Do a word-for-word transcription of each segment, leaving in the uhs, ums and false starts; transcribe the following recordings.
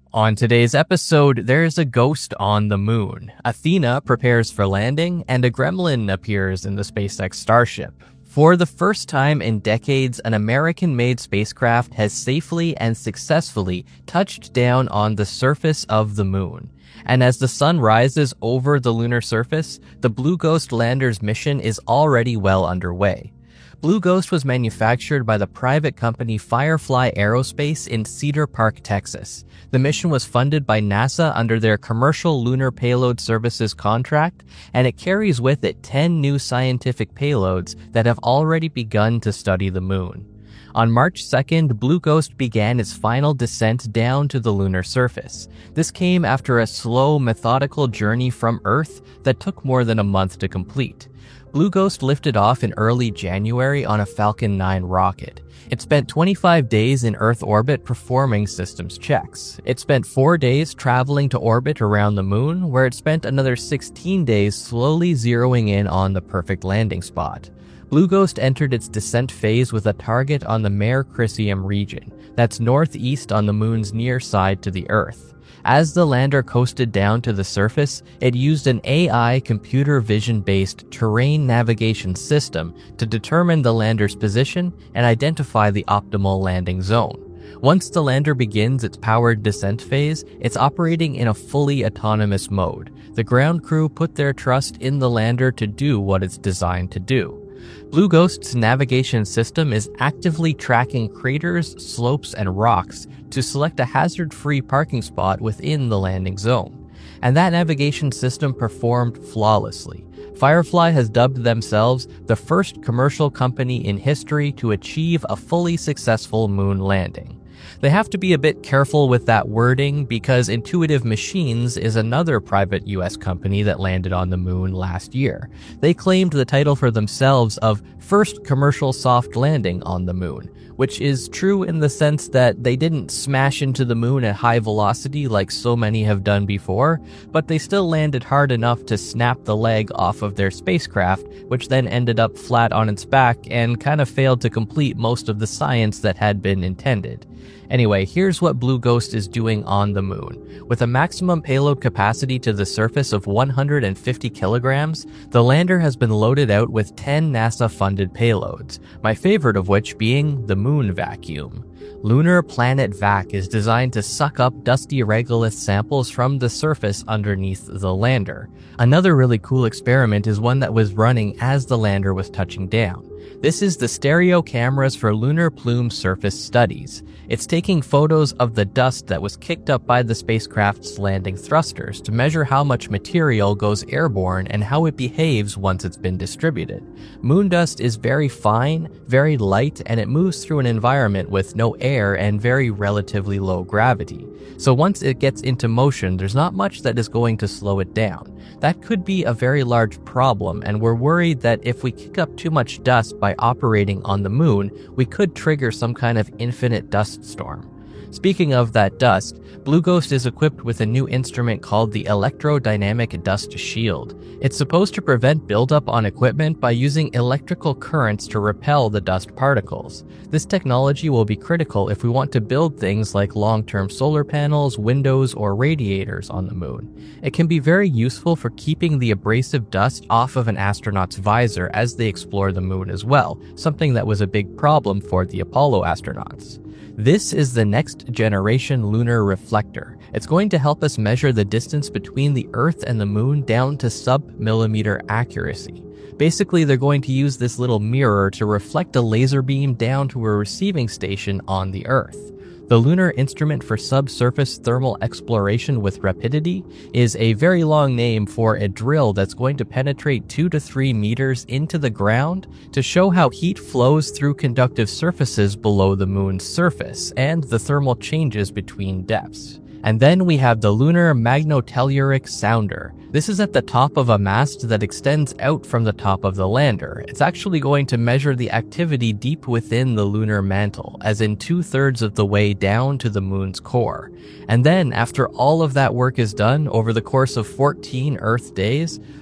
On today's episode, there's a ghost on the moon, Athena prepares for landing, and a gremlin appears in the SpaceX Starship. For the first time in decades, an American-made spacecraft has safely and successfully touched down on the surface of the moon. And as the sun rises over the lunar surface, the Blue Ghost lander's mission is already well underway. Blue Ghost was manufactured by the private company Firefly Aerospace in Cedar Park, Texas. The mission was funded by NASA under their Commercial Lunar Payload Services contract, and it carries with it ten new scientific payloads that have already begun to study the moon. On March second, Blue Ghost began its final descent down to the lunar surface. This came after a slow, methodical journey from Earth that took more than a month to complete. Blue Ghost lifted off in early January on a Falcon nine rocket. It spent twenty-five days in Earth orbit performing systems checks. It spent four days traveling to orbit around the moon, where it spent another sixteen days slowly zeroing in on the perfect landing spot. Blue Ghost entered its descent phase with a target on the Mare Crisium region, that's northeast on the moon's near side to the Earth. As the lander coasted down to the surface, it used an A I computer vision-based terrain navigation system to determine the lander's position and identify the optimal landing zone. Once the lander begins its powered descent phase, it's operating in a fully autonomous mode. The ground crew put their trust in the lander to do what it's designed to do. Blue Ghost's navigation system is actively tracking craters, slopes, and rocks to select a hazard-free parking spot within the landing zone. And that navigation system performed flawlessly. Firefly has dubbed themselves the first commercial company in history to achieve a fully successful moon landing. They have to be a bit careful with that wording because Intuitive Machines is another private U S company that landed on the moon last year. They claimed the title for themselves of First Commercial Soft Landing on the Moon, which is true in the sense that they didn't smash into the moon at high velocity like so many have done before, but they still landed hard enough to snap the leg off of their spacecraft, which then ended up flat on its back and kind of failed to complete most of the science that had been intended. Anyway, here's what Blue Ghost is doing on the moon. With a maximum payload capacity to the surface of one hundred fifty kilograms, the lander has been loaded out with ten NASA-funded payloads, my favorite of which being the Moon Vacuum. Lunar Planet Vac is designed to suck up dusty regolith samples from the surface underneath the lander. Another really cool experiment is one that was running as the lander was touching down. This is the Stereo Cameras for Lunar Plume Surface Studies. It's taking photos of the dust that was kicked up by the spacecraft's landing thrusters to measure how much material goes airborne and how it behaves once it's been distributed. Moon dust is very fine, very light, and it moves through an environment with no air and very relatively low gravity. So once it gets into motion, there's not much that is going to slow it down. That could be a very large problem, and we're worried that if we kick up too much dust by operating on the moon, we could trigger some kind of infinite dust storm. Speaking of that dust, Blue Ghost is equipped with a new instrument called the Electrodynamic Dust Shield. It's supposed to prevent buildup on equipment by using electrical currents to repel the dust particles. This technology will be critical if we want to build things like long-term solar panels, windows, or radiators on the moon. It can be very useful for keeping the abrasive dust off of an astronaut's visor as they explore the moon as well, something that was a big problem for the Apollo astronauts. This is the next generation lunar reflector. It's going to help us measure the distance between the Earth and the moon down to sub-millimeter accuracy. Basically, they're going to use this little mirror to reflect a laser beam down to a receiving station on the Earth. The Lunar Instrument for Subsurface Thermal Exploration with Rapidity is a very long name for a drill that's going to penetrate two to three meters into the ground to show how heat flows through conductive surfaces below the moon's surface and the thermal changes between depths. And then we have the Lunar Magnotelluric Sounder. This is at the top of a mast that extends out from the top of the lander. It's actually going to measure the activity deep within the lunar mantle, as in two-thirds of the way down to the moon's core. And then, after all of that work is done over the course of fourteen Earth days,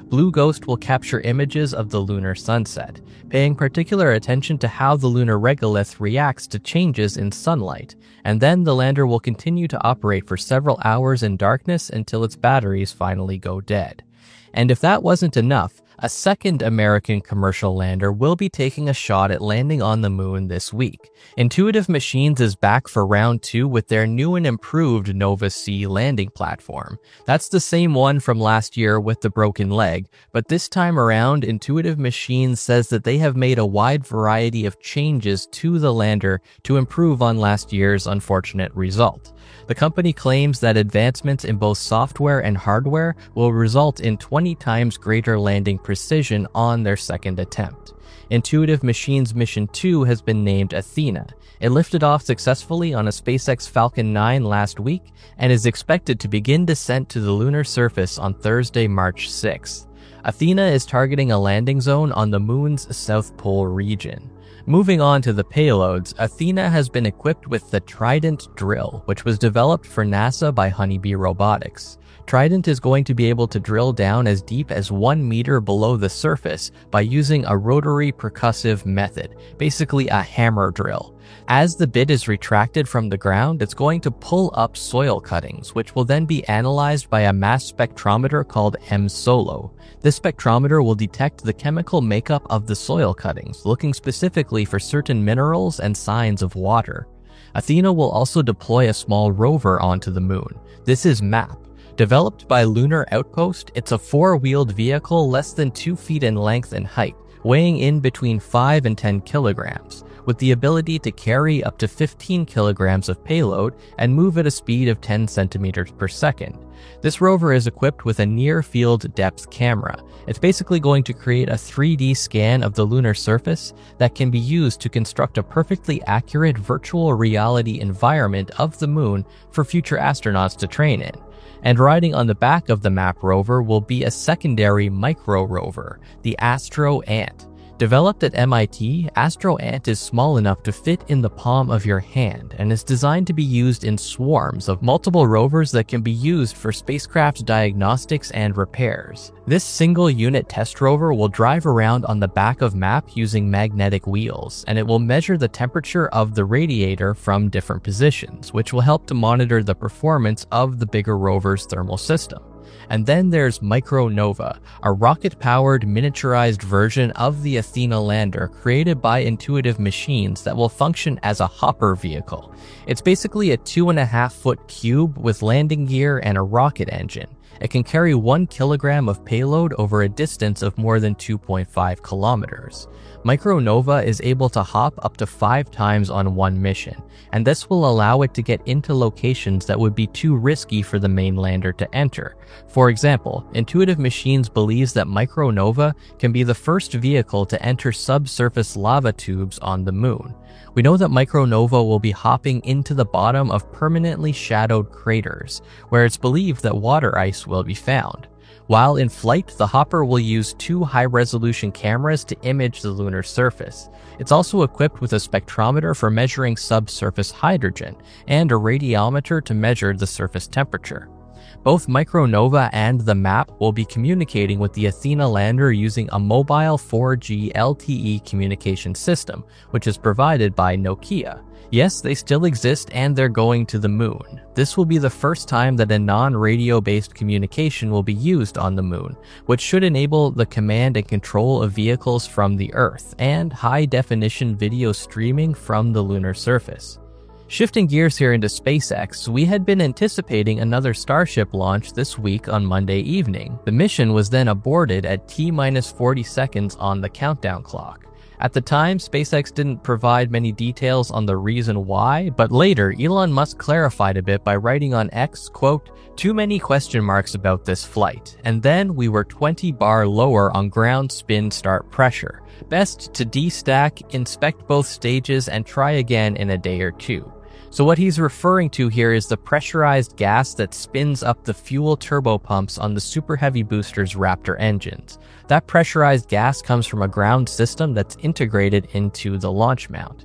Blue Ghost will capture images of the lunar sunset, paying particular attention to how the lunar regolith reacts to changes in sunlight, and then the lander will continue to operate for several hours in darkness until its batteries finally go dead. And if that wasn't enough, a second American commercial lander will be taking a shot at landing on the moon this week. Intuitive Machines is back for round two with their new and improved Nova-C landing platform. That's the same one from last year with the broken leg, but this time around, Intuitive Machines says that they have made a wide variety of changes to the lander to improve on last year's unfortunate result. The company claims that advancements in both software and hardware will result in twenty times greater landing precision on their second attempt. Intuitive Machines Mission two has been named Athena. It lifted off successfully on a SpaceX Falcon nine last week and is expected to begin descent to the lunar surface on Thursday, March sixth. Athena is targeting a landing zone on the moon's South Pole region. Moving on to the payloads, Athena has been equipped with the Trident drill, which was developed for NASA by Honeybee Robotics. Trident is going to be able to drill down as deep as one meter below the surface by using a rotary percussive method, basically a hammer drill. As the bit is retracted from the ground, it's going to pull up soil cuttings, which will then be analyzed by a mass spectrometer called M-SOLO. This spectrometer will detect the chemical makeup of the soil cuttings, looking specifically for certain minerals and signs of water. Athena will also deploy a small rover onto the moon. This is MAP. Developed by Lunar Outpost, it's a four-wheeled vehicle less than two feet in length and height, weighing in between five and ten kilograms, with the ability to carry up to fifteen kilograms of payload and move at a speed of ten centimeters per second. This rover is equipped with a near-field depth camera. It's basically going to create a three D scan of the lunar surface that can be used to construct a perfectly accurate virtual reality environment of the moon for future astronauts to train in. And riding on the back of the MAP rover will be a secondary micro rover, the Astro Ant. Developed at M I T, Astro Ant is small enough to fit in the palm of your hand and is designed to be used in swarms of multiple rovers that can be used for spacecraft diagnostics and repairs. This single-unit test rover will drive around on the back of MAP using magnetic wheels, and it will measure the temperature of the radiator from different positions, which will help to monitor the performance of the bigger rover's thermal system. And then there's Micronova, a rocket-powered miniaturized version of the Athena lander created by Intuitive Machines that will function as a hopper vehicle. It's basically a two and a half foot cube with landing gear and a rocket engine. It can carry one kilogram of payload over a distance of more than two point five kilometers. Micronova is able to hop up to five times on one mission, and this will allow it to get into locations that would be too risky for the main lander to enter. For example, Intuitive Machines believes that Micronova can be the first vehicle to enter subsurface lava tubes on the moon. We know that Micronova will be hopping into the bottom of permanently shadowed craters, where it's believed that water ice will be found. While in flight, the hopper will use two high-resolution cameras to image the lunar surface. It's also equipped with a spectrometer for measuring subsurface hydrogen and a radiometer to measure the surface temperature. Both Micronova and the MAP will be communicating with the Athena lander using a mobile four G L T E communication system, which is provided by Nokia. Yes, they still exist and they're going to the moon. This will be the first time that a non-radio-based communication will be used on the moon, which should enable the command and control of vehicles from the Earth and high-definition video streaming from the lunar surface. Shifting gears here into SpaceX, we had been anticipating another Starship launch this week on Monday evening. The mission was then aborted at T minus forty seconds on the countdown clock. At the time, SpaceX didn't provide many details on the reason why, but later, Elon Musk clarified a bit by writing on X, quote, "Too many question marks about this flight, and then we were twenty bar lower on ground spin start pressure. Best to destack, inspect both stages, and try again in a day or two." So what he's referring to here is the pressurized gas that spins up the fuel turbopumps on the Super Heavy booster's Raptor engines. That pressurized gas comes from a ground system that's integrated into the launch mount.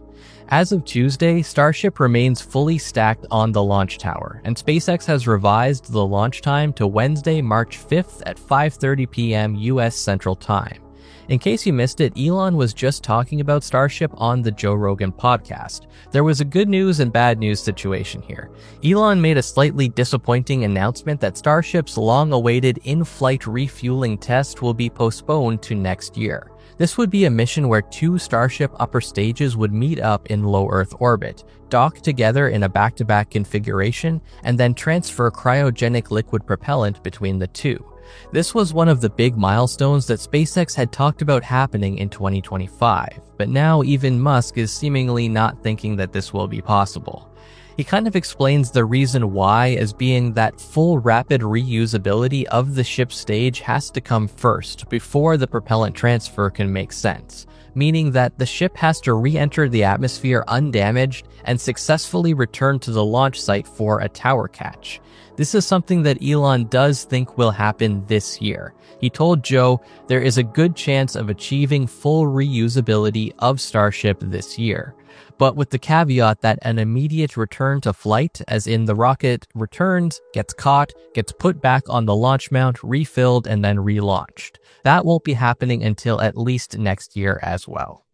As of Tuesday, Starship remains fully stacked on the launch tower, and SpaceX has revised the launch time to Wednesday, March fifth at five thirty p.m. U S Central Time. In case you missed it, Elon was just talking about Starship on the Joe Rogan podcast. There was a good news and bad news situation here. Elon made a slightly disappointing announcement that Starship's long-awaited in-flight refueling test will be postponed to next year. This would be a mission where two Starship upper stages would meet up in low Earth orbit, dock together in a back-to-back configuration, and then transfer cryogenic liquid propellant between the two. This was one of the big milestones that SpaceX had talked about happening in twenty twenty-five, but now even Musk is seemingly not thinking that this will be possible. He kind of explains the reason why as being that full rapid reusability of the ship stage has to come first before the propellant transfer can make sense, meaning that the ship has to re-enter the atmosphere undamaged and successfully return to the launch site for a tower catch. This is something that Elon does think will happen this year. He told Joe there is a good chance of achieving full reusability of Starship this year, but with the caveat that an immediate return to flight, as in the rocket returns, gets caught, gets put back on the launch mount, refilled, and then relaunched. That won't be happening until at least next year as well.